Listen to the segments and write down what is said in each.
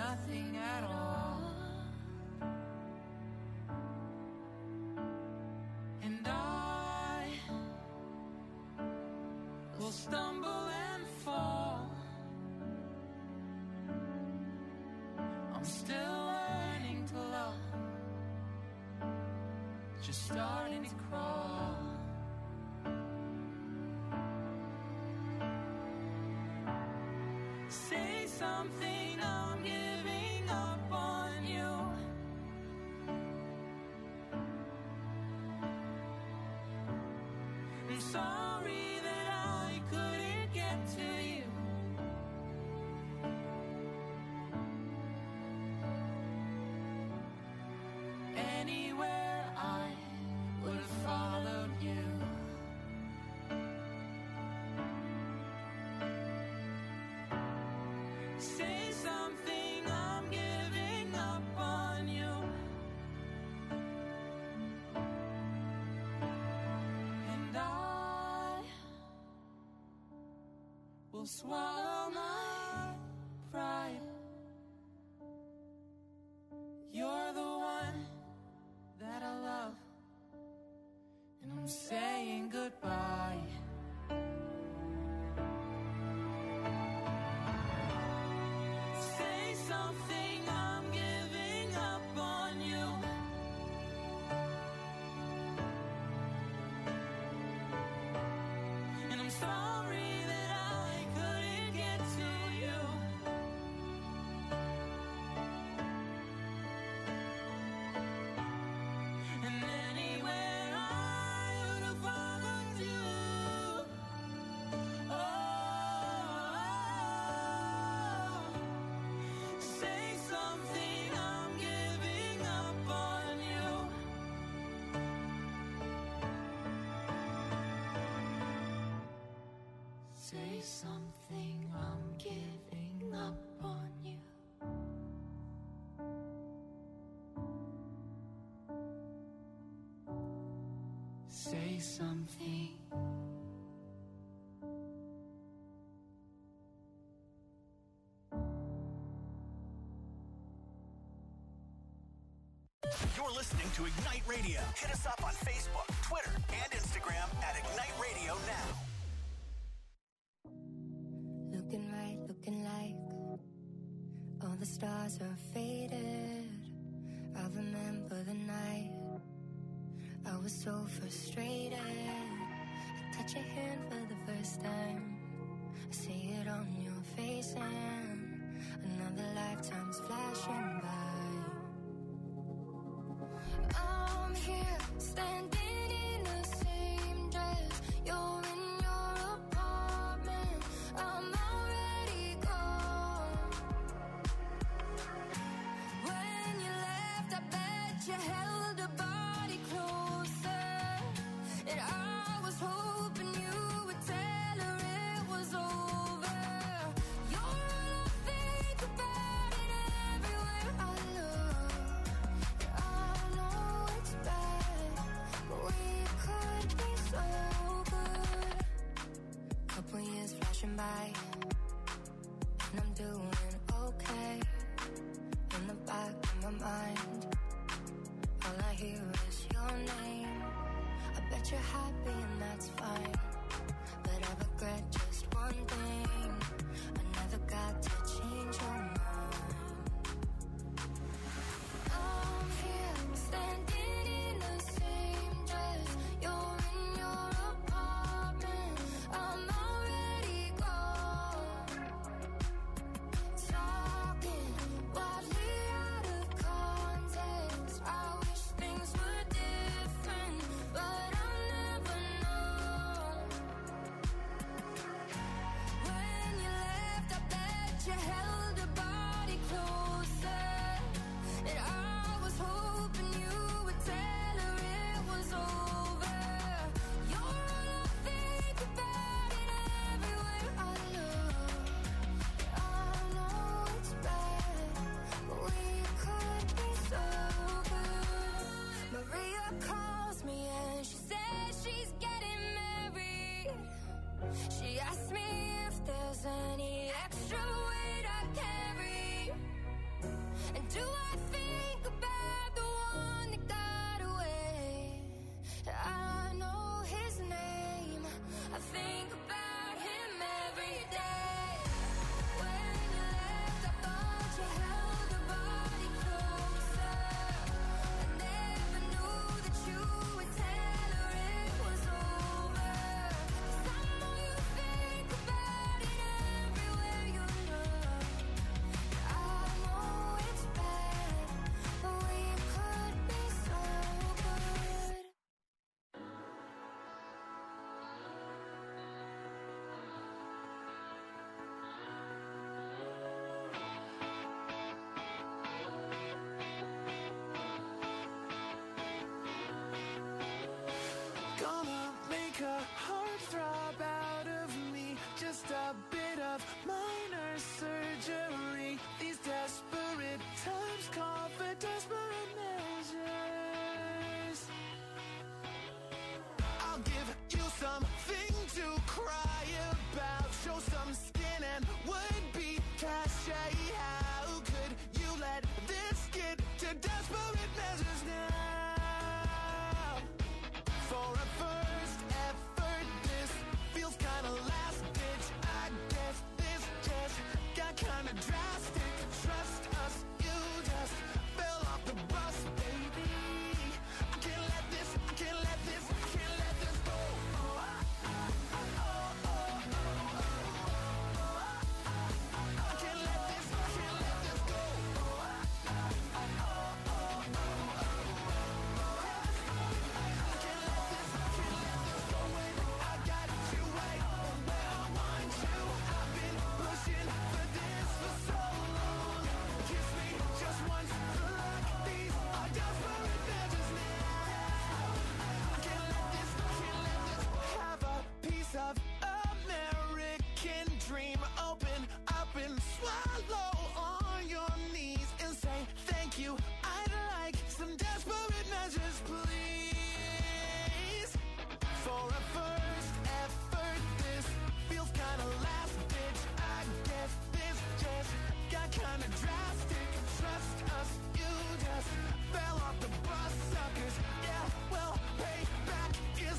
nothing at all. And I will stumble and fall. I'm still learning to love, just starting to crawl. Say something, I'm giving up on you. I'm sorry that I couldn't get to you. Anywhere I would have followed you. Say something, I'm giving up on you. And I will swallow my pride. You're the one that I love, and I'm saying goodbye. Say something, I'm giving up on you. And I'm sorry that I couldn't get to you. And anywhere I would have followed you. Oh, say something, I'm giving up on you. Say something, I'm giving up on you. Say something. You're listening to Ignite Radio. Hit us up on Facebook, Twitter, and Instagram at Ignite Radio Now. Looking right, looking like all the stars are faded. I remember the night I was so frustrated. I touch your hand for the first time. I see it on your face and another lifetime's flashing by. I'm here standing in the same dress. You're in your apartment. I'm already gone. When you left, I bet you held a body closer. And I was hoping you would tell her it was over. You're all I think about it everywhere I look. And I know it's bad, but we could be so good. Couple years flashing by, and I'm doing okay. In the back of my mind, all I hear is your name. I bet you're happy and that's fine, but I regret just one thing. I never got to change your mind. I'm here standing in the same dress. You're in your apartment. I'm already gone. Talking wildly out of context. I wish things were different, but I'll never know. and swallow on your knees and say thank you. I'd like some desperate measures, please. For a first effort, this feels kinda last ditch. I guess this just got kinda drastic. Trust us, you just fell off the bus, suckers. Yeah, well, payback is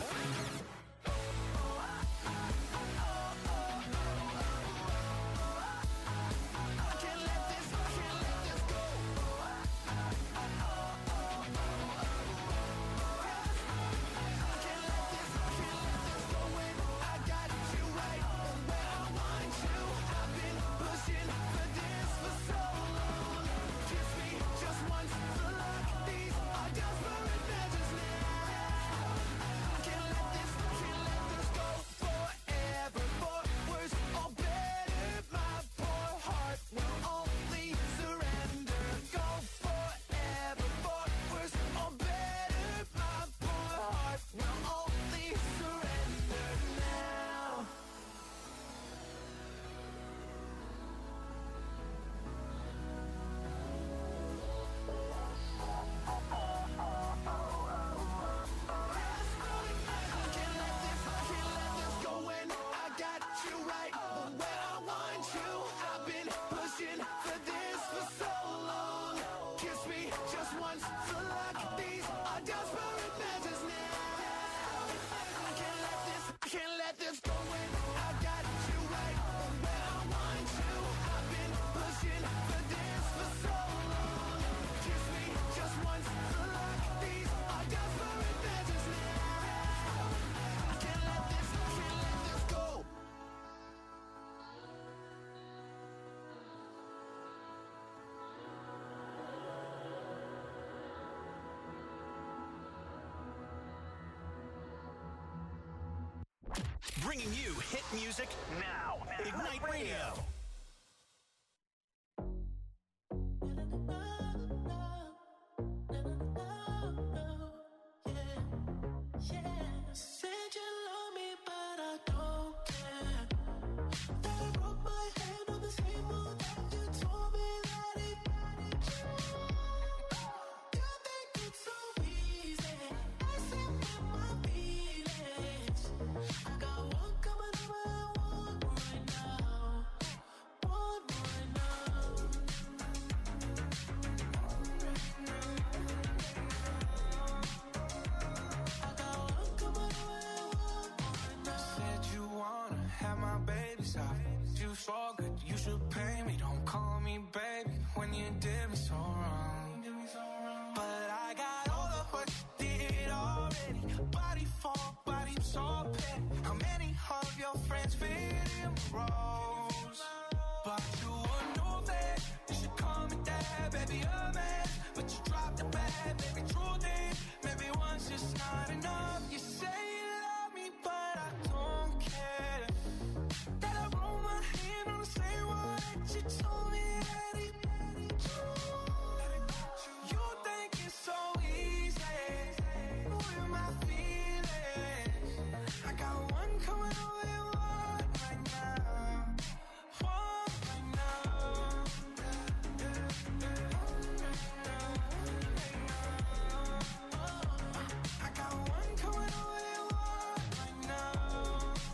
bringing you hit music now. Ignite Radio. Said you love me, but I don't care. That I broke my hand on the table that you told me that it. You think it's so easy, messing with my feelings. I got one coming over and one right now. One right now. I got one coming over and one right now. Said you wanna have my baby's out. You so good, you should pay me. Don't call me baby when you did me so wrong. But I got all of what you did already. Body for body, I'm so petty. How many of your friends fit in my roles? But you would know that you should call me dad, baby, a man. But you dropped the bag, baby, true thing. Maybe one's just not enough. You say you love me, but I don't care. That I roll my hand on the same one that you told me that it. You think it's so easy, with my feelings. I got one coming over and one right now. One right now. I got one coming over and one right now.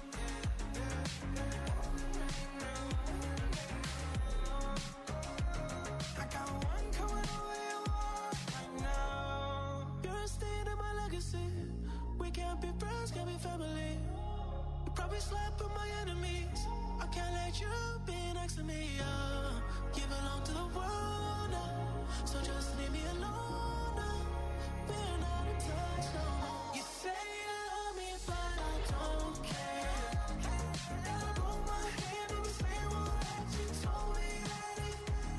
I got one coming over and one right now. You're a stain in my legacy. We can't be friends, can't be family. You probably slept with my enemies. I can't let you be next to me. You belong to the world now, so just leave me alone now. We're not in touch no more. You say you love me, but I don't care. And I broke my hand on the same one that you told me that it.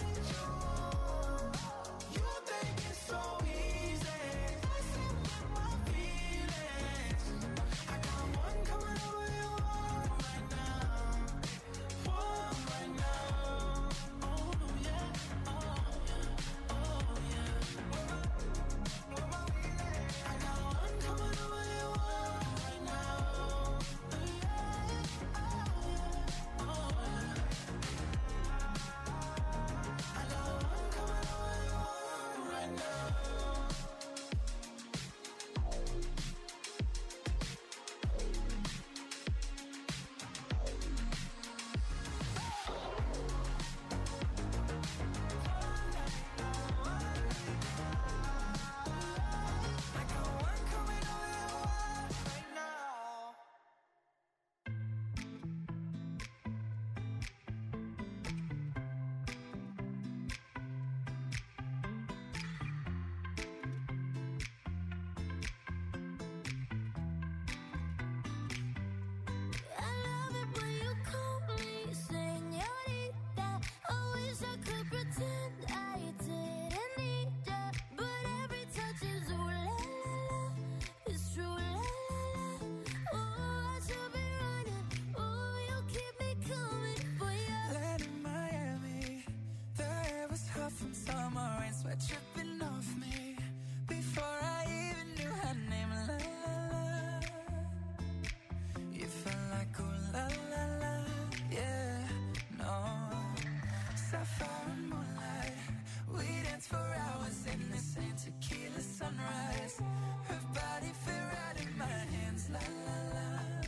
You think it's so easy, messing with my feelings. I got one coming over and one right now. One right are tripping off me before I even knew her name. La la la. You felt like ooh la la la. Yeah, no. Sapphire and moonlight, we danced for hours in the same tequila sunrise. Her body fit right in my hands. La la la.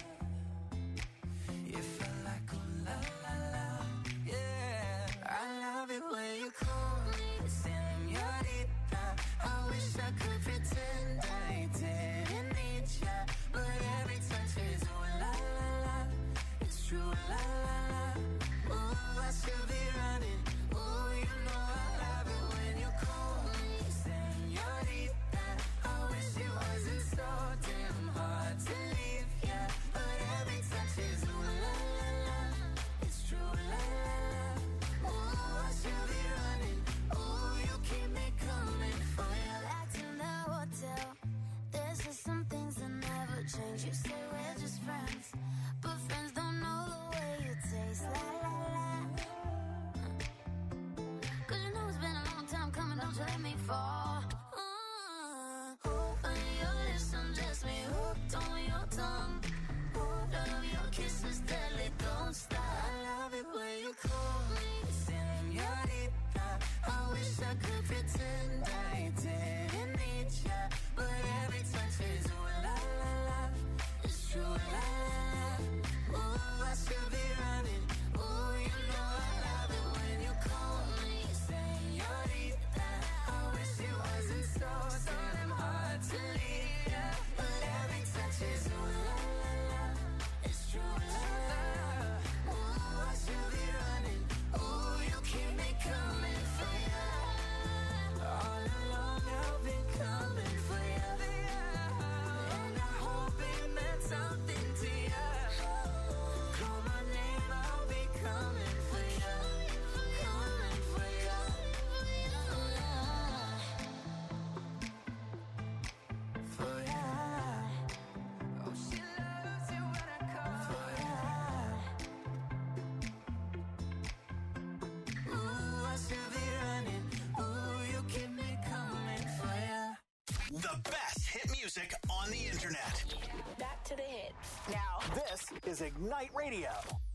You felt like ooh la la la. Yeah, I love it when you call me señorita. I wish I could pretend I didn't need ya, but every touch is ooh la la la. It's true la la la. Ooh, I should be running. Ooh, you know I love it when you call me señorita. I wish it wasn't so damn hard to leave ya, but every touch is ooh la la la. It's true la la la. Ooh, I should be running. Ooh, you keep me coming for ya. Back in the hotel, there's just some things that never change. You say we're just friends, but friends don't know the way you taste. La la la. 'Cause you know it's been a long time coming, don't you let me fall. On your lips, undress me, hooked on your tongue. Love your kisses, deadly, don't stop. I love it when you call me señorita. I wish I could pretend I didn't need ya, but every touch is ooh la la la. It's true la la la. Ooh, I should be running. Ooh, you know I love it when you call me señorita. I wish it wasn't so damn hard to leave ya, but every touch is ooh la la la. It's true la la la. Ooh, I should be running. Ooh, you keep me coming for ya. All along I've been coming for ya, and I hope it meant something to ya. Call my name, I'll be coming for ya, coming for ya. For ya. Oh, she loves you when I call for ya. Ooh, I should be running. Ooh, you keep me coming for ya. The best hit music on the internet. Back to the hits. Now, this is Ignite Radio.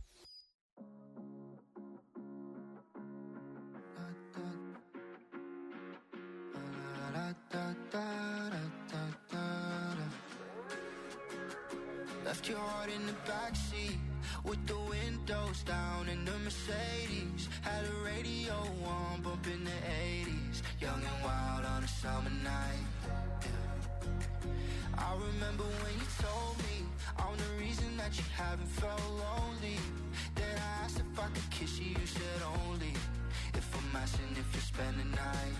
Left your heart in the backseat with the windows down in the Mercedes. Had a radio on, bumping the 80s. Young and wild on a summer night. Yeah. I remember when you told me I'm the reason that you haven't felt lonely. Then I asked if I could kiss you, you said only if I'm asking if you spend the night.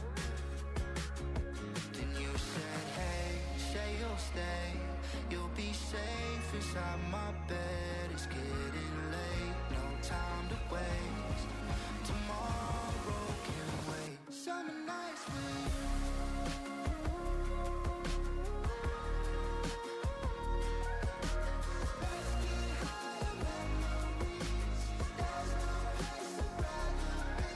Then you said, hey, say you'll stay. You'll be safe inside my bed. It's getting late, no time to waste. Tomorrow can wait. Summer nights with you. Let's get higher memories. There's no place I'd rather be.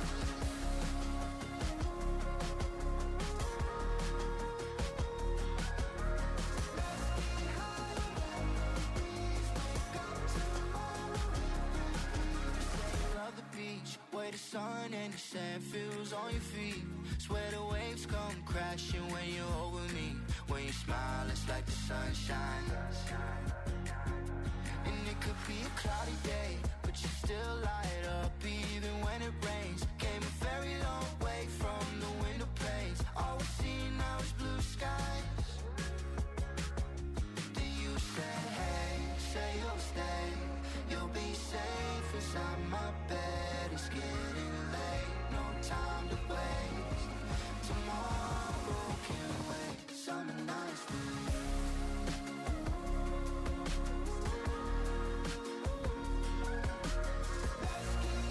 Way the sun and the sand feels on your feet. Swear the waves come crashing when you're over me. When you smile, it's like the sunshine. And it could be a cloudy day, but you still light up even when it rains. Came a very long way from the window panes. All we see now is blue skies. Then you said, hey, say you'll stay. You'll be safe inside my bed. It's getting late, no time to waste. Tomorrow can wait. Summer nights with you. Let's get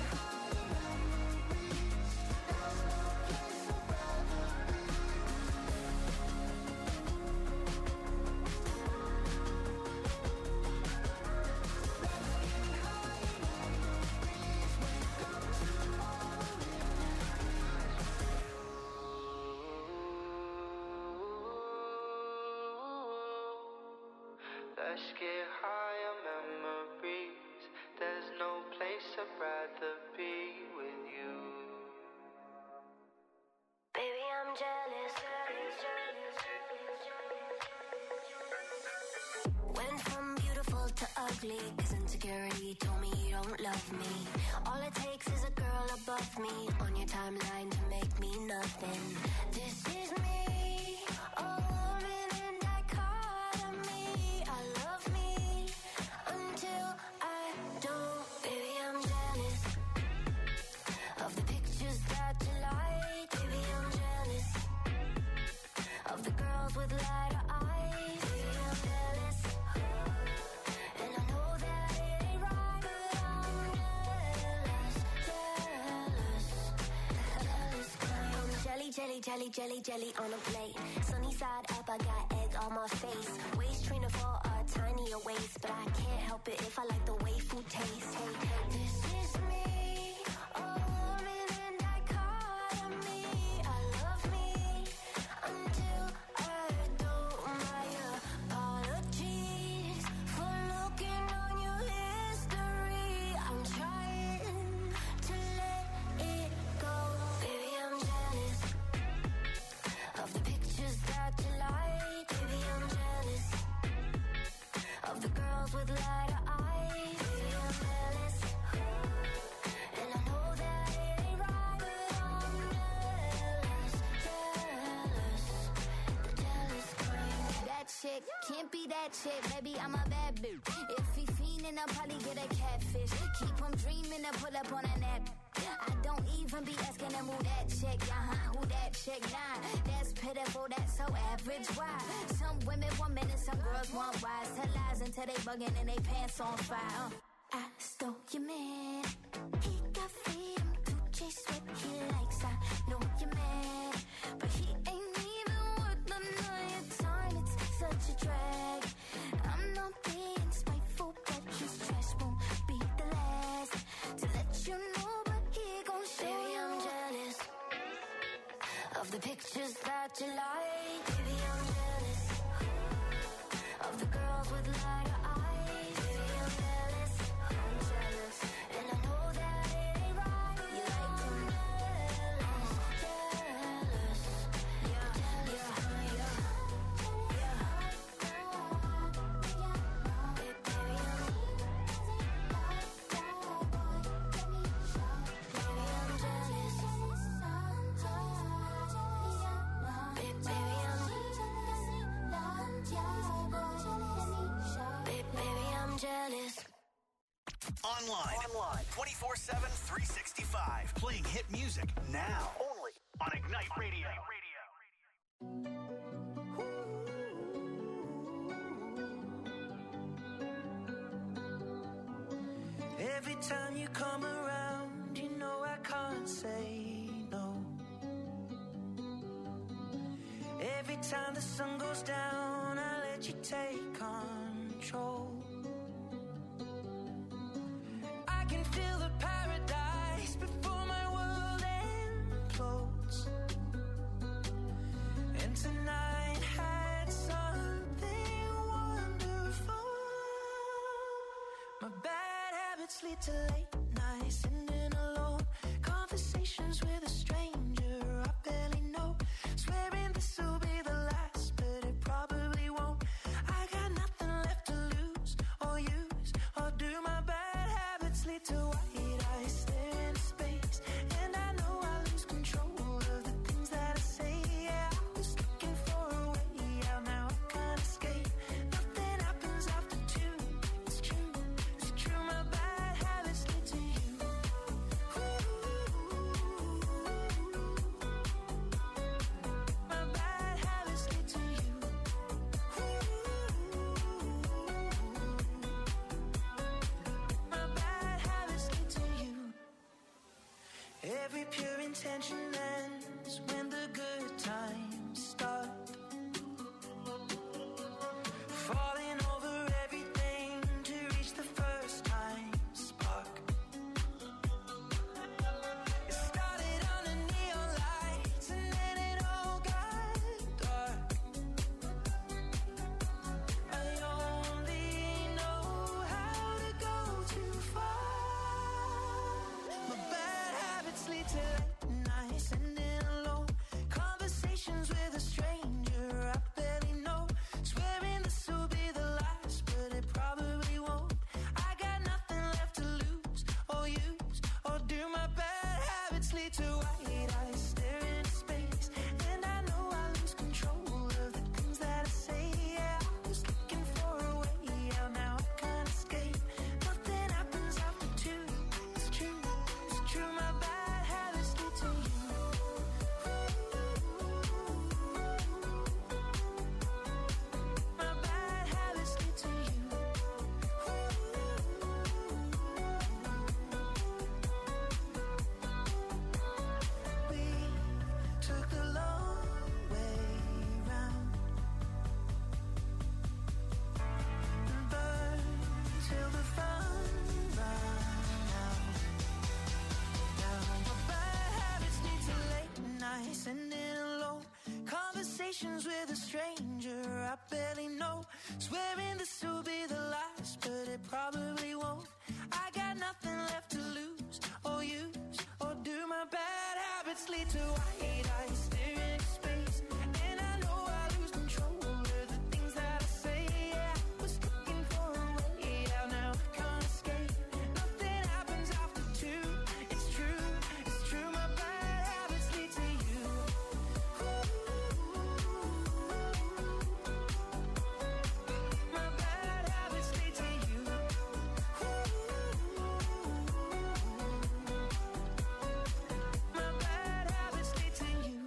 Let's get higher memories. There's no place I'd rather be with you. Baby, I'm jealous. Went from beautiful to ugly, 'cause insecurity told me you don't love me. All it takes is a girl above me on your timeline to make me nothing. This is me, a woman in dichotomy. I love me until I don't. Baby, I'm jealous of the pictures that you like. Baby, I'm jealous of the girls with lighter eyes. Baby, I'm jealous, and I know that it ain't right, but I'm jealous kind. Jelly on a plate. Sunny side up, I got egg on my face. Waist trainer for a tinier waist, but I can't help it if I like the way food tastes. Hey, this is me, a woman in dichotomy. I love me until I don't. My apologies for looking on your history. I'm trying to let it go. Baby, I'm jealous of the pictures that you like. Baby, I'm jealous of the girls with lighter eyes. Baby, I'm jealous, and I know that it ain't right, but I'm jealous, the jealous kind. That chick can't be that chick, baby, I'm a bad bitch. If he fiendin', I'll probably get a catfish. Keep him dreaming and pull up on a nap. I don't even be asking him who that chick, who that chick, nah. That's pitiful, that's so average, why? Some women want men and some girls want wise. Tell lies until they bugging and they pants on fire. I stole your man, he got freedom to chase what he likes. I know you're mad, but he ain't even worth the night of time. It's such a drag. I'm not being spiteful, but his trash won't be the last to let you know. But he gon' show. Baby, I'm jealous of the pictures that you like. Baby, I'm jealous of the girls with lighter eyes. Baby, I'm jealous, and I know that it ain't right. You like them jealous, yeah, jealous kind, yeah. Jealous. Online 24/7, 365. Playing hit music now. Only on Ignite Radio. Every time you come around, you know I can't say no. Every time the sun goes down, I let you take control. I can feel the paradise before my world implodes. And tonight had something wonderful. My bad habits lead to late nights, sitting alone. Conversations with a stranger I barely know. Swearing this will be the last, but it probably won't. I got nothing left to lose or use or do. My bad habits lead to white eyes stare into space, and I know I lose control of the things that I say. Yeah, I was looking for a way out, now I can't escape. Nothing happens after two. It's true, it's true. My bad habits lead to you. My bad habits lead to you. My bad habits lead to you. Every pure intention ends when the good times start. Falling over everything to reach the first time spark. It started under neon lights and then it all got dark. I only lead to late nights ending alone. Conversations with a stranger I barely know. Swearing this will be the last, but it probably won't. I got nothing left to lose or use, or do my bad habits lead to white eyes staring into space? And I know I lose control of the things that I say. Yeah, I was looking for a way out, now I can't escape. Nothing happens after two. It's true, it's true. My bad habits lead to you. My bad habits lead to you. We took the long way round and burned till the fun ran out. Now my bad habits lead to late nights ending alone. Conversations with a stranger I barely know. Swearing this will be the last, but it probably won't. I got nothing left to lose or use, or do my bad habits lead to white eyes staring into space? And I know I lose control of the things that I say. Yeah, I was looking for a way out, now I can't escape. Nothing happens after two. It's true, it's true. My bad habits lead to you. My bad habits lead to you. My bad habits lead to you.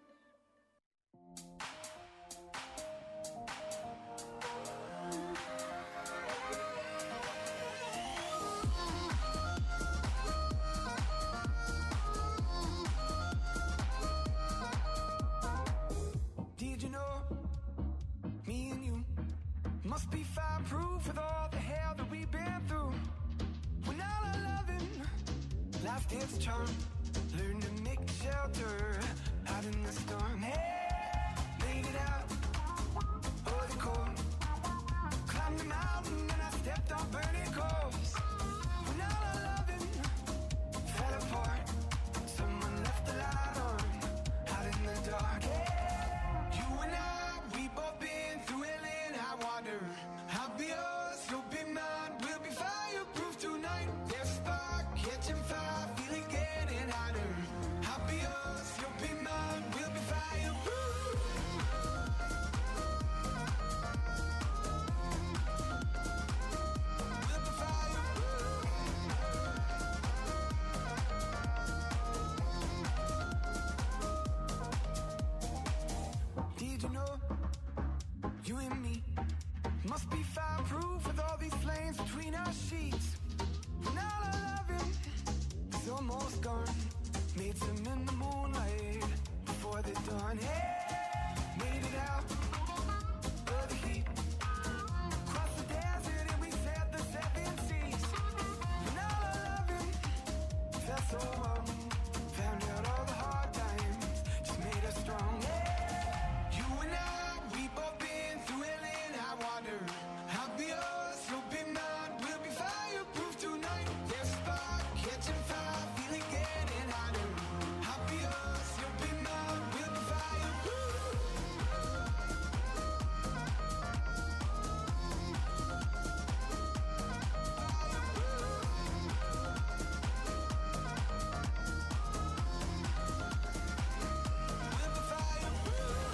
Did you know, me and you must be fireproof with all the hell that we've been through? When all our loving lost its charm, learn to make shelter out in the storm. Hey, made it out, oh the cold, climbed the mountain and I stepped on burning coals. When all our loving fell apart, someone left the light on out in the dark. You and I, we both been through hell and high water. I'll be yours, you'll be mine. We'll be fireproof tonight. There's a spark, catching fire, feeling getting hotter. I'll be yours, you'll be mine. We'll be fireproof. We'll be fireproof. Did you know, you and me must be fireproof with all these flames between our sheets? When all our loving is almost gone, made some in the moonlight before the dawn. Hey, made it out of the heat, crossed the desert and we sailed the seven seas. When all our loving felt so wrong, found out all the hard times just made us strong. You and I, we both been through hell and high water. I'll be yours, you'll be mine. We'll be fireproof tonight. There's a spark, catching fire, feeling getting hotter. I'll be yours, you'll be mine. We'll be fireproof. We'll be fireproof.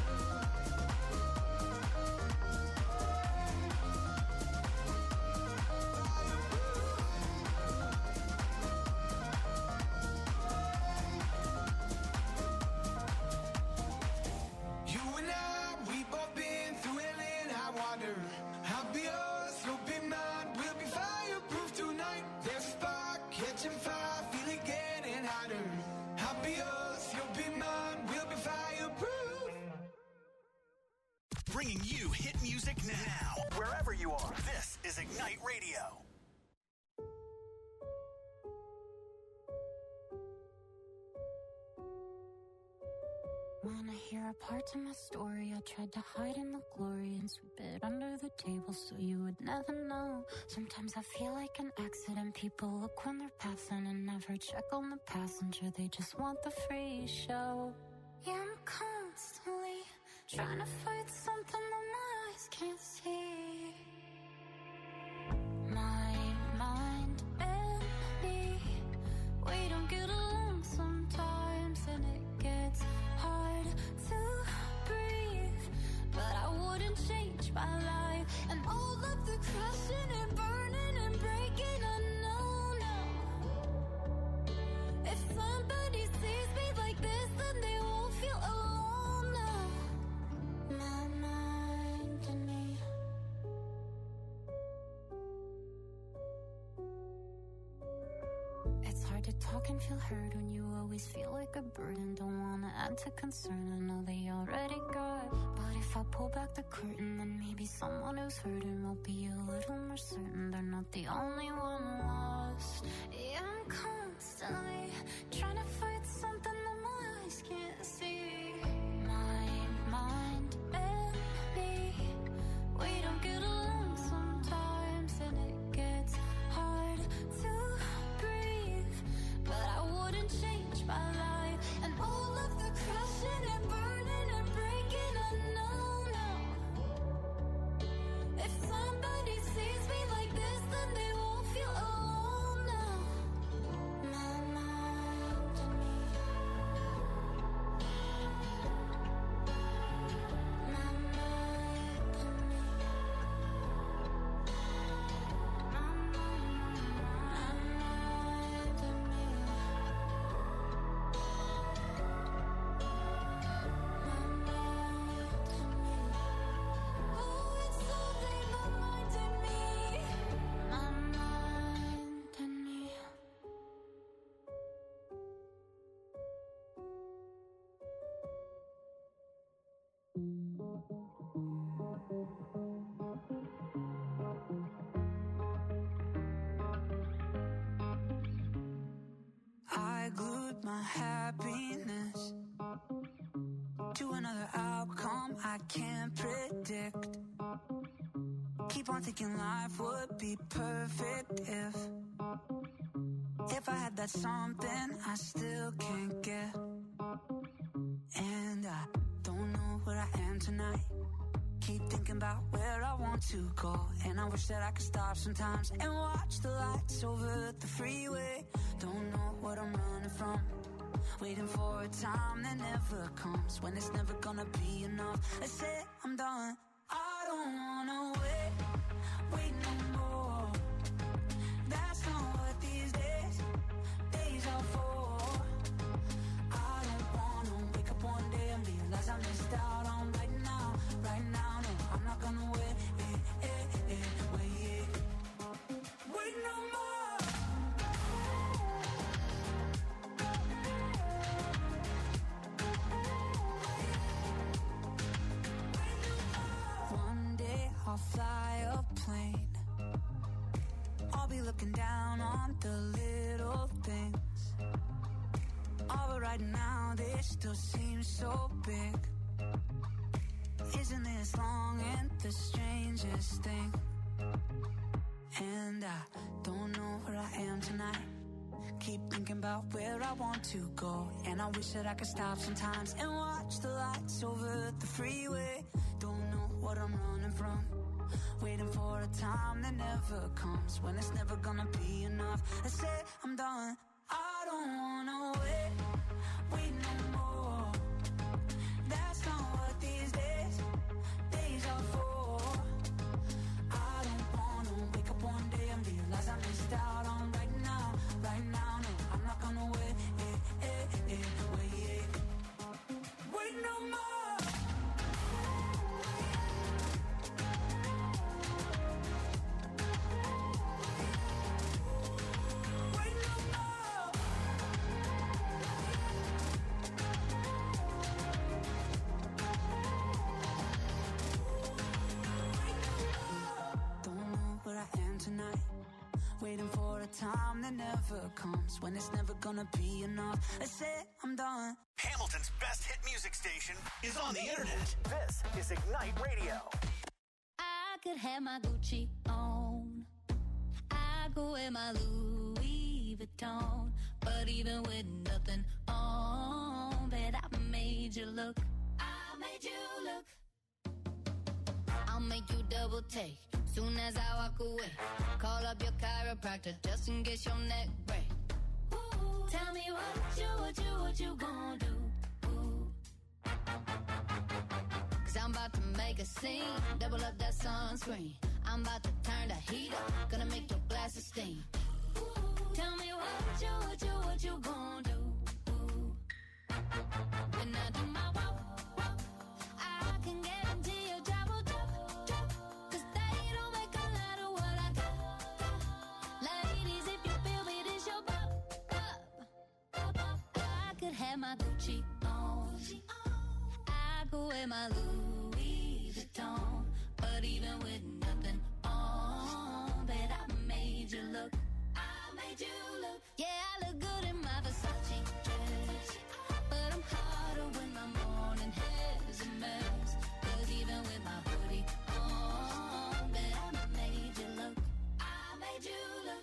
You and I, we both been through hell and high water. I'll be yours, you'll be mine. We'll be fireproof tonight. There's a spark, catching fire, feeling getting hotter. I'll be yours, you'll be mine. We'll be fireproof. Bringing you hit music now. Wherever you are, this is Ignite Radio. Wanna hear a part of my story? I tried to hide in the glory and sweep it under the table so you would never know. Sometimes I feel like an accident. People look when they're passing and never check on the passenger. They just want the free show. Yeah, I'm constantly trying to fight something that my eyes can't see. My mind and me, we don't get along sometimes, and it gets hard to breathe. But I wouldn't change my life, and all of the crashing and burning and breaking, I know now. If somebody sees me like this, then they won't feel alone now. My mind and me. It's hard to talk and feel heard when you always feel like a burden. Don't wanna add to concern, I know they already got. But if I pull back the curtain, then maybe someone who's hurting will be a little more certain they're not the only one lost. Yeah, I'm constantly trying to fight something that my eyes can't see. My mind and me, we don't get along sometimes, and it gets hard to breathe. But I wouldn't change my life, and all of the crashing and burning and breaking, I know now. If somebody sees me like this, then they won't feel alone now. My mind and me. My mind and me. My mind and me. Oh, it's only my mind and me. My mind and me. I glued my happiness to another outcome I can't predict. Keep on thinking life would be perfect if I had that something I still can't get. And I don't know where I am tonight. Keep thinking about where I want to go, and I wish that I could stop sometimes and watch the lights over the freeway. Don't know what I'm running from, waiting for a time that never comes, when it's never gonna be enough. I say I'm done. I don't wanna wait no more. That's not what these days are for. I don't wanna wake up one day and realize I missed out on right now. No, I'm not gonna wait no more. One day I'll fly a plane. I'll be looking down on the little things. Oh, but right now they still seem so big. Isn't this long and the strangest thing? And I don't know where I am tonight. Keep thinking about where I want to go, and I wish that I could stop sometimes and watch the lights over the freeway. Don't know what I'm running from, waiting for a time that never comes, when it's never gonna be enough. I say I'm done. I don't wanna wait no more. That's not what these days are for. I don't wanna wake up one day and realize I missed out on right now. No, I'm not gonna wait no more. Wait no more. time that never comes, when it's never gonna be enough. I said I'm done. Hamilton's best hit music station is on the internet. This is Ignite Radio. I could have my Gucci on, I go wear my Louis Vuitton, but even with nothing on, bet I made you look. I made you look. I'll make you double take soon as I walk away. Call up your chiropractor just in case your neck break. Ooh, tell me what you gonna do? Ooh. Cause I'm about to make a scene, double up that sunscreen. I'm about to turn the heat up, gonna make your glasses steam. Ooh, tell me what you gonna do? Ooh. When I do my walk, I can guarantee your job will drop. Cause they don't make a lot of what I got. Ladies, if you feel me, this your pop. I could have my Gucci on, I go wear my Louis Vuitton, but even with nothing on, bet I made you look. I made you look. Yeah, I look good in my Versace dress, but I'm hotter when my morning hair's a mess. Cause even with my hoodie on, bet I made you look. I made you look.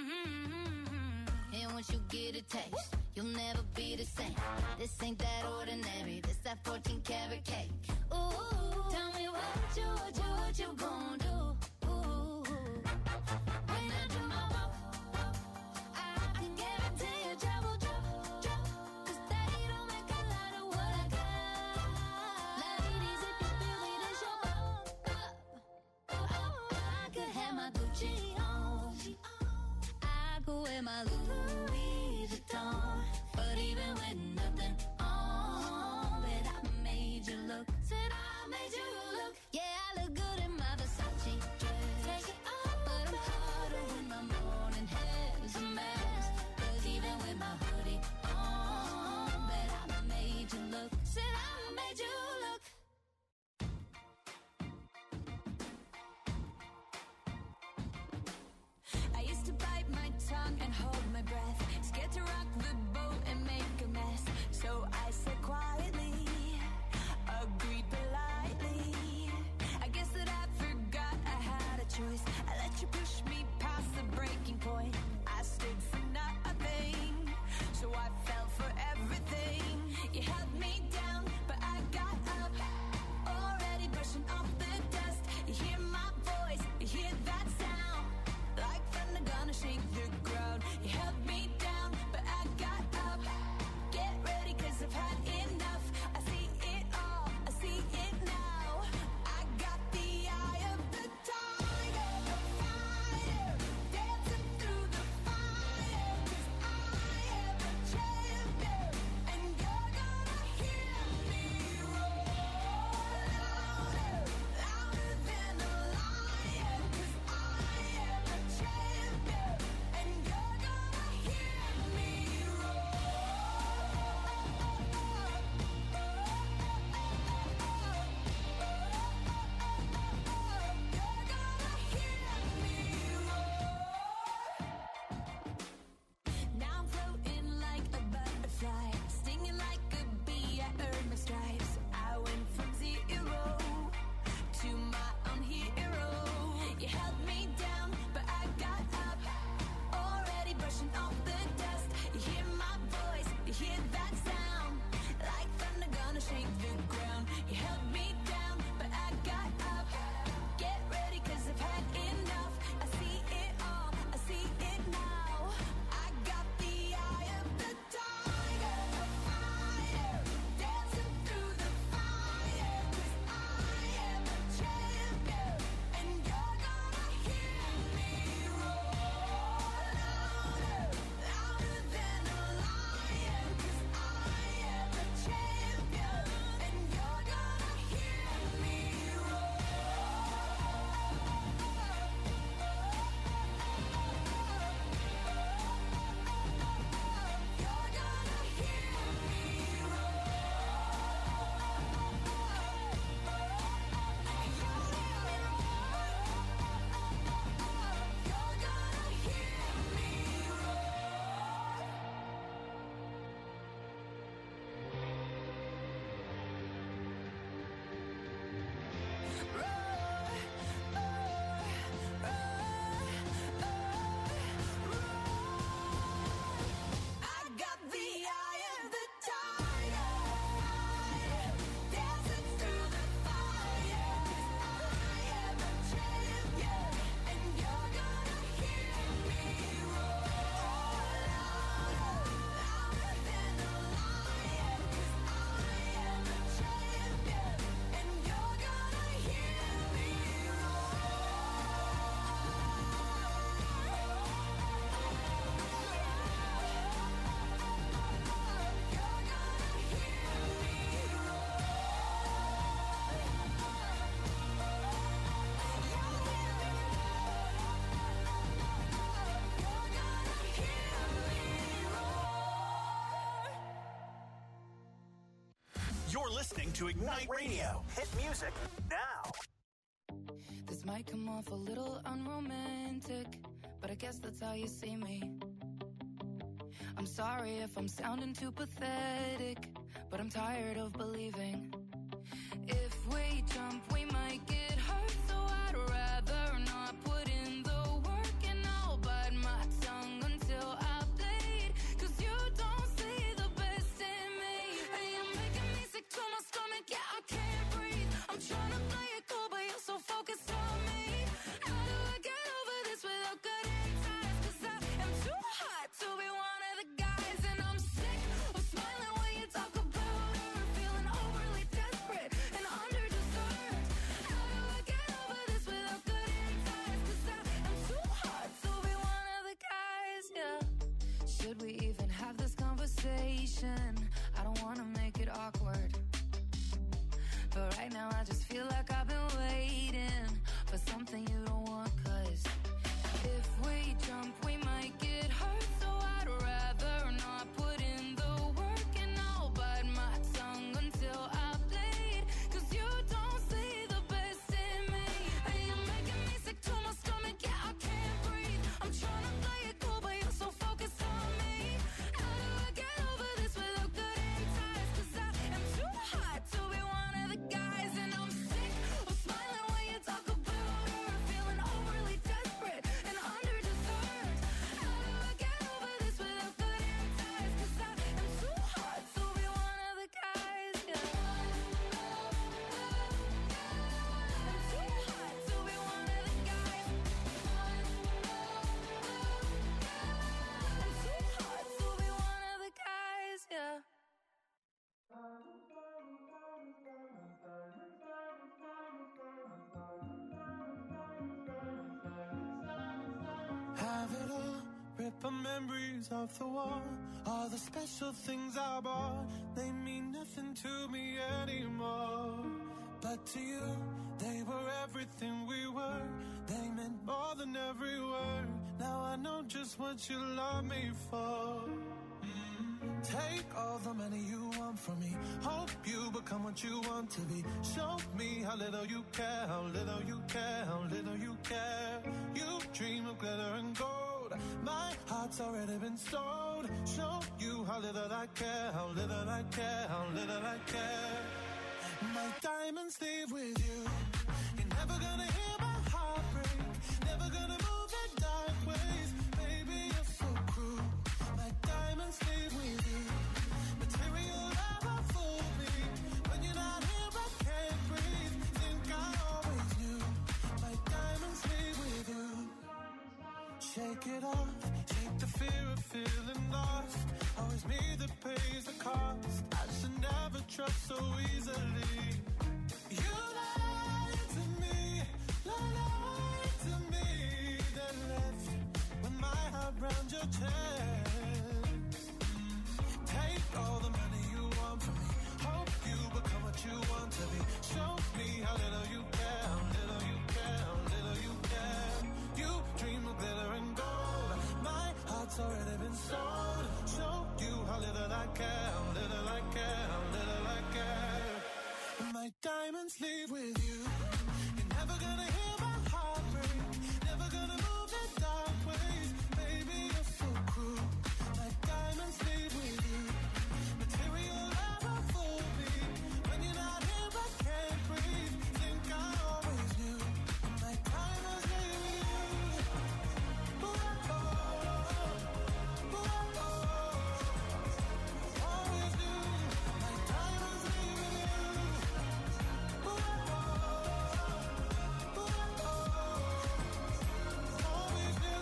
And once you get a taste, you'll never be the same. This ain't that ordinary, this that 14 karat cake. Ooh, tell me what you gonna do? Ooh, when I do my walk, I can guarantee your job will drop. Cause they don't make a lot of what I got. Ladies, if you feel me, this your I could have my Gucci on, I go wear my Louis Vuitton, but even with nothing on, bet I made you look. Said I made you look. Yeah, I look good in my Versace dress, but I'm hotter when my morning hair's a mess. Cause even with my hoodie on, bet I made you look. Said I made you look. I used to bite my tongue and hold my breath, scared to rock the boat and make a mess. So I said quietly, agreed politely. I guess that I forgot I had a choice. I let you push me past the breaking point. I stood for nothing, so I fell for everything. You held me down, but I got up, already brushing off the dust. You hear my voice, you hear that sound, like thunder gonna shake the ground. You held me down, but I got listening to Ignite Radio. Hit music now. This might come off a little unromantic, but I guess that's how you see me. I'm sorry if I'm sounding too pathetic, but I'm tired of believing. If we jump, we might get hurt, so I'd rather not put in the work, and I'll bite my tongue until I bleed, 'cause you don't see the best in me. And you're making me sick to my stomach, yeah, I can't breathe. I'm trying to play it cool, but you're so focused on me. How do I get over this without cutting ties? 'Cause I am too hot to be one of the guys, and I'm sick of smiling when you talk about her, feeling overly desperate and underdeserved. How do I get over this without cutting ties? 'Cause I am too hot to be one of the guys, yeah. Should we even have this conversation? I don't wanna make it awkward, but right now I just feel like I've been waiting for something you don't want, 'cause if we jump, we might get hurt, so I'd rather not put in the work, and I'll bite my tongue until I bleed, 'cause you don't see the best in me. And you're making me sick to my stomach, yeah, I can't breathe. I'm trying to play it cool, but you're so focused on me. How do I get over this without cutting ties? 'Cause I am too hot to be one of the guys, and I'm sick of smiling when you talk about her, feeling overly desperate and underdeserved. How do I get over this without cutting ties? 'Cause I am too hot to be one of the guys, yeah. I'm too hot to be one of the guys. I'm too hot to be one of the guys, yeah. Have it all, rip our memories off the wall. All the special things I bought, they mean nothing to me anymore. But to you, they were everything we were. They meant more than every word. Now I know just what you love me for. Take all the money you want from me. Hope you become what you want to be. Show me how little you care, how little you care, how little you care. You dream of glitter and gold. My heart's already been sold. Show you how little I care, how little I care, how little I care. My diamonds leave with you. You're never gonna hear my heart break. Never gonna move in dark ways. Baby, you're so cruel. My diamonds leave with you. Material never fooled me. When you're not here, I can't breathe. Think I always knew. My diamonds leave with you. Shake it off. Shake the fear of feeling lost. Always me that pays the cost. I should never trust so easily. You lied to me. Lied to me. Then left with my heart round your chest. Take all the money you want from me. Hope you become what you want to be. Show me how little you care, how little you care, how little you care. You dream of glitter and gold. My heart's already been sold. Show you how little I care, how little I care, how little I care. My diamonds leave with you. You're never gonna hear my heart break. Never gonna move in dark ways. Baby, you're so cruel. My diamonds leave with you. Material never fooled me. When you're not here, I can't breathe. Think I always knew. My diamonds leave with you. Ooh, oh, ooh, oh. Always knew. My diamonds leave with you. Ooh, oh, ooh, oh. Always knew.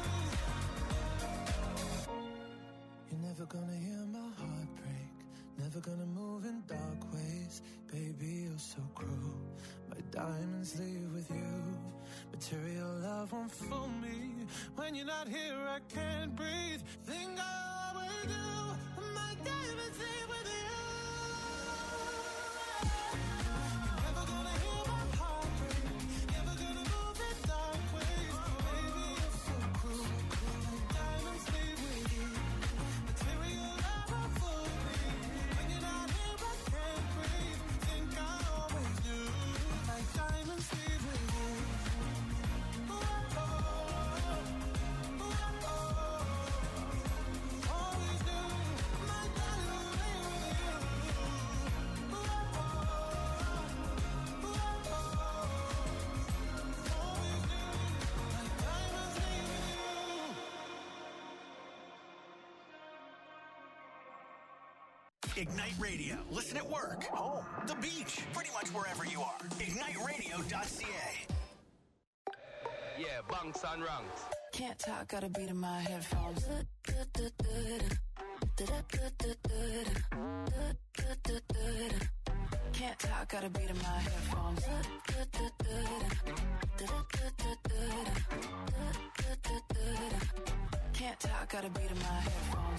You're never gonna hear my heart break. Never gonna move in dark ways. Baby, you're so cruel. My diamonds leave with you. Material love won't fool me. When you're not here, I can't breathe. Think I always do. My diamonds leave with you. You're never gonna hear my heart break. Never gonna move in dark ways. Baby, you're so cruel. My diamonds leave with you. Material never fooled me. When you're not here, I can't breathe. Think Ignite Radio. Listen at work, home, the beach, pretty much wherever you are. IgniteRadio.ca. Yeah, bunks and ranks. Can't talk, got a beat in my headphones. Can't talk, got a beat in my headphones. Can't talk, got a beat in my headphones.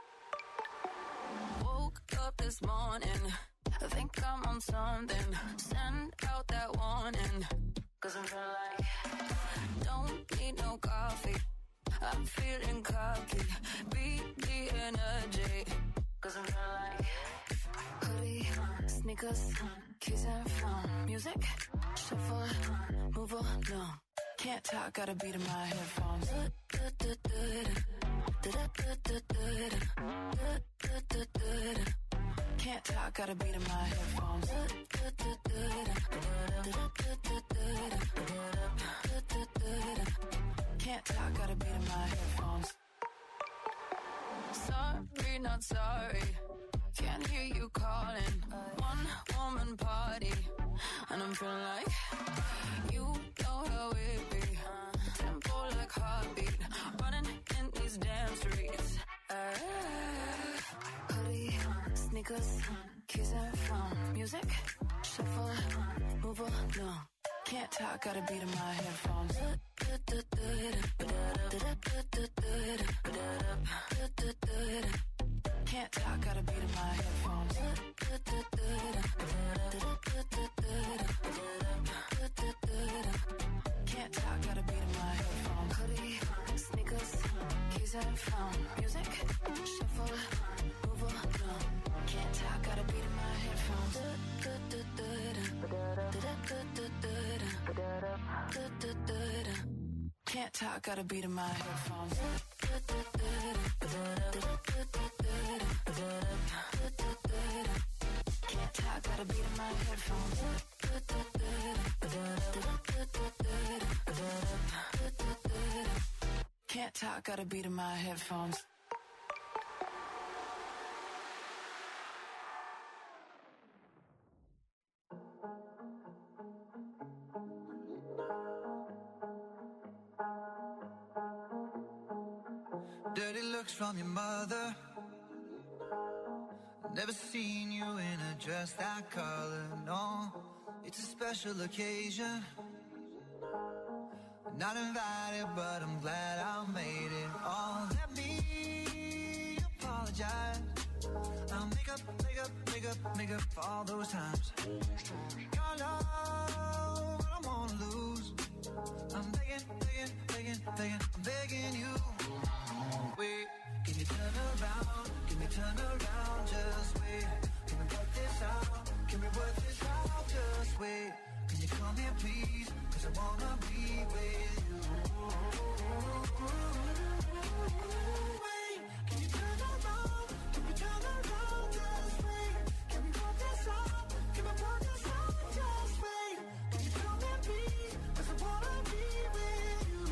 Woke up this morning, I think I'm on something. Send out that warning, 'cause I'm feeling like don't need no coffee. I'm feeling cocky, beat the energy, 'cause I'm feeling like hoodie, sneakers, keys and phone, music, shuffle, move along. Can't talk, got a beat in my headphones. Can't talk, got a beat in my headphones. Can't talk, got a beat in my headphones. Sorry, not sorry. Can't hear you calling. One woman party, and I'm feeling like you know how it be. Tempo like heartbeat, running in these damn streets. Hoodie, sneakers, keys and phone, music, shuffle, move along. Can't talk, got a beat in my headphones. Can't talk, got a beat in my headphones. Can't talk, got a beat in my headphones. Hoodie, sneakers, keys and phone, music, shuffle, move along. Can't talk, got a beat in my headphones. Can't talk, got a beat in my headphones. Can't talk, got a beat in my headphones. Can't talk, got a beat in my headphones. Dirty looks from your mother. Never seen you in a dress that color, no. It's a special occasion. Not invited, but I'm glad I made it. Oh, let me apologize. I'll make up for all those times. Your love, I don't wanna lose. I'm begging, I'm begging you. Wait, can you turn around? Can we turn around? Just wait. Can we work this out? Can we work this out? Just wait. Can you come here, please? 'Cause I wanna be with you. Wait, can you turn around? Can we turn around? Just wait. Can we work this out? Can we work this out? Just wait. Can you come here, please? 'Cause I wanna be with you.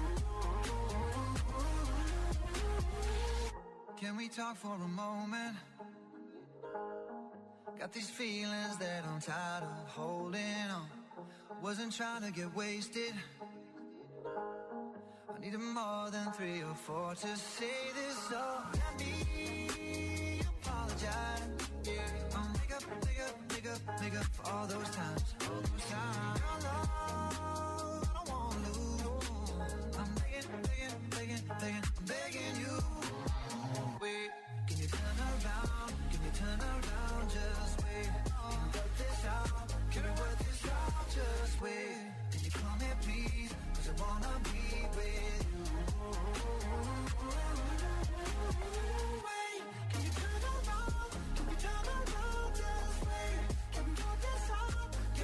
Can we talk for a moment? Got these feelings that I'm tired of holding on. Wasn't trying to get wasted. I needed more than 3 or 4 to say this, so let me apologize. Yeah, I'll make up for all those times. Your love, I don't wanna lose. I'm begging, I'm begging you. Wait, can you turn around? Can you turn around? Just wait. Can we work this out? Can we work this out? Just wait. Can you come here, please? 'Cause I wanna be with you. Wait, can you turn around? Can we turn around? Just wait. Can we work this out?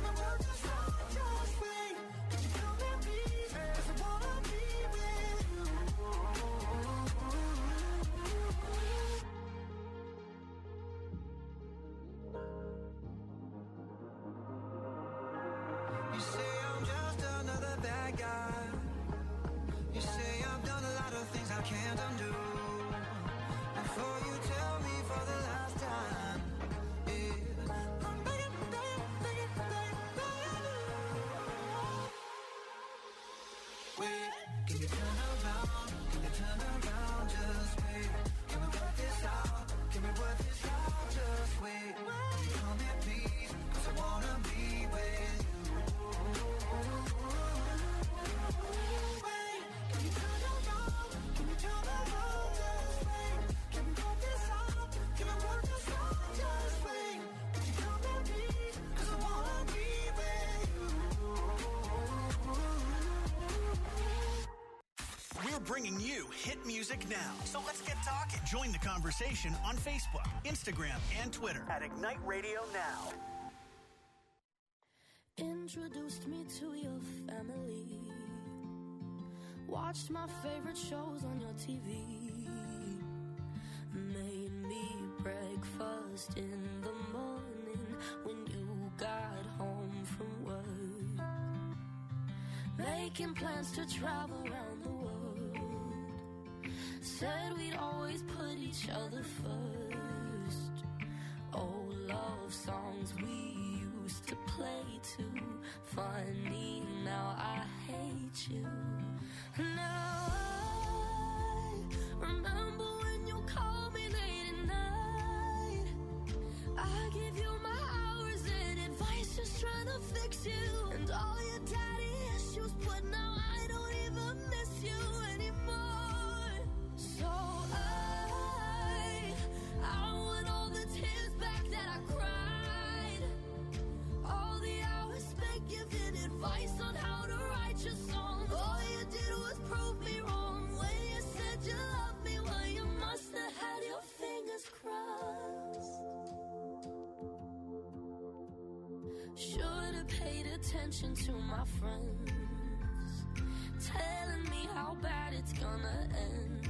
to hit music now. So let's get talking. Join the conversation on Facebook, Instagram, and Twitter at Ignite Radio Now. Introduced me to your family. Watched my favorite shows on your TV. Made me breakfast in the morning when you got home from work. Making plans to travel around the world. Said we'd always put each other first. Old love songs we used to play too. Funny, now I hate you. Now I remember when you called me late at night. I give you my hours and advice, just trying to fix you. And all your daddy issues, but now I don't even miss you anymore. So I want all the tears back that I cried. All the hours spent giving advice on how to write your songs. All you did was prove me wrong. When you said you loved me, well, you must have had your fingers crossed. Should've paid attention to my friends, telling me how bad it's gonna end.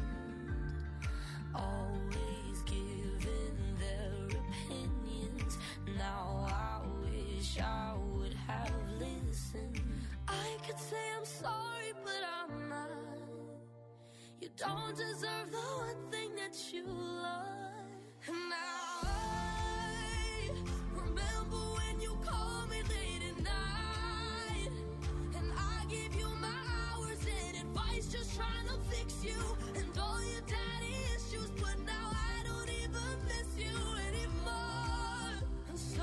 Always giving their opinions. Now I wish I would have listened. I could say I'm sorry, but I'm not. You don't deserve the one thing that you love. And now I remember when you called me late at night. And I gave you my hours and advice, just trying to fix you. And all your daddy issues, but now I don't even miss you anymore. And so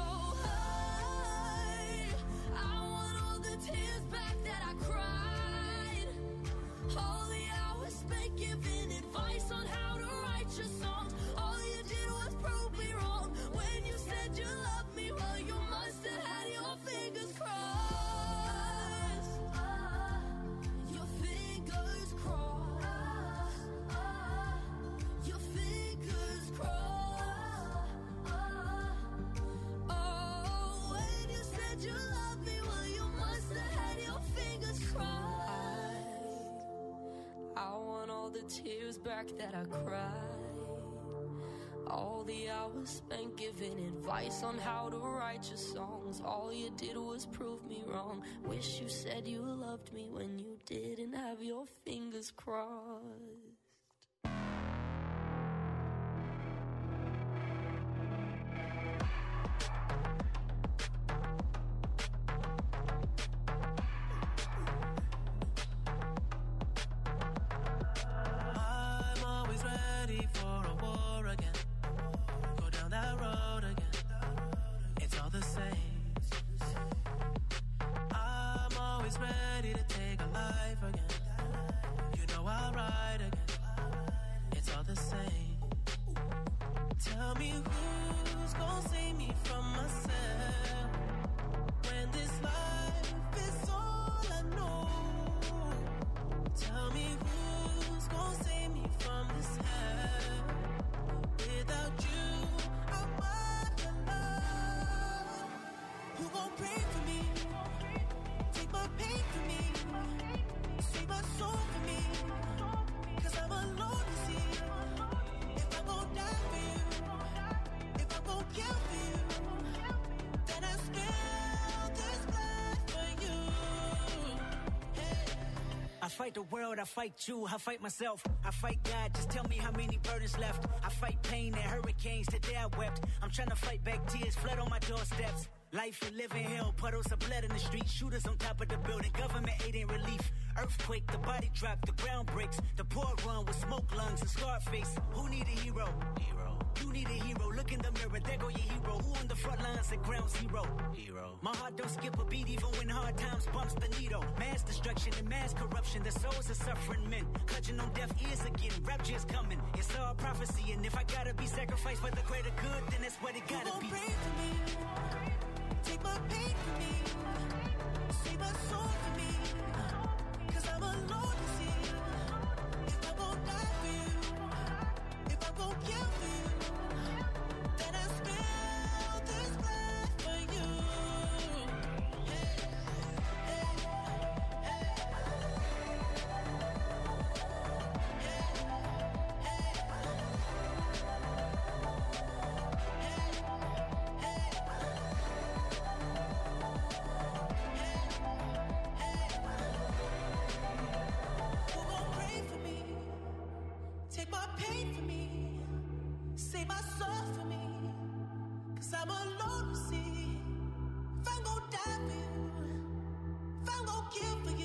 I want all the tears back that I cried. All the hours spent giving advice on how to write your songs. All you did was prove me wrong. When you said you loved me, well, you must have had your fingers crossed. Your fingers crossed. Your fingers crossed. Oh, when you said you loved me, well, you must have had your fingers crossed. I want all the tears back that I cried. All the hours spent giving advice on how to write your songs. All you did was prove me wrong. Wish you said you loved me when you didn't have your fingers crossed. I'm always ready for a war again. Go down that road again. It's all the same. I'm always ready to take a life again. You know I'll ride again. It's all the same. Tell me who's gonna save me from myself when this life is all I know. Tell me who's gonna save me from this hell. Without you, I'm alone. Who gon' pray for me? Take my pain for me. Save my soul for me. 'Cause I'm alone to see. If I'm gon' die for you, if I'm gon' kill for you, then I spill this blood for you. I fight the world, I fight you, I fight myself, I fight God, just tell me how many burdens left. I fight pain and hurricanes, today I wept. I'm trying to fight back tears, flood on my doorsteps. Life we live in hell, puddles of blood in the street, shooters on top of the building, government aid ain't relief. Earthquake, the body drop, the ground breaks, the poor run with smoke lungs and scarred face. Who need a hero? You need a hero, look in the mirror, there go your hero. Who on the front lines at ground zero? My heart don't skip a beat even when hard times bumps the needle. Mass destruction and mass corruption, the souls of suffering men. Clutching on deaf ears again, rapture's coming. It's all prophecy, and if I gotta be sacrificed for the greater good, then that's what it gotta be. Pray for me, take my pain for me, save my soul for me. 'Cause I'm alone to see. If If I'm gonna die for you, if I'm gonna kill for you, then I spill this blood for you. Who gon' pray for me? Take my pain for me. Save my soul for me. 'Cause I'm alone, you see. If I'm gon' die for you, if I'm gon' kill for